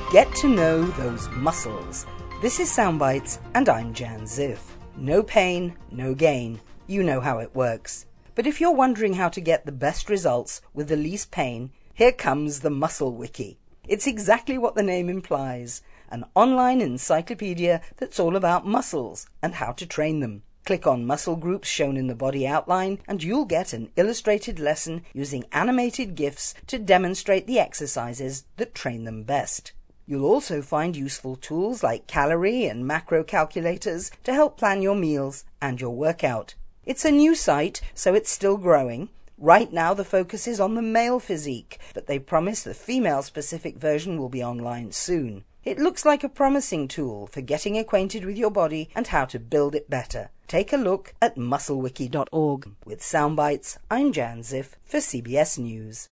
Get to know those muscles. This is Soundbites, and I'm Jan Ziff. No pain, no gain. You know how it works. But if you're wondering how to get the best results with the least pain, here comes the Muscle Wiki. It's exactly what the name implies, an online encyclopedia that's all about muscles and how to train them. Click on muscle groups shown in the body outline and you'll get an illustrated lesson using animated GIFs to demonstrate the exercises that train them best. You'll also find useful tools like calorie and macro calculators to help plan your meals and your workout. It's a new site, so it's still growing. Right now the focus is on the male physique, but they promise the female-specific version will be online soon. It looks like a promising tool for getting acquainted with your body and how to build it better. Take a look at musclewiki.org. With Soundbites, I'm Jan Ziff for CBS News.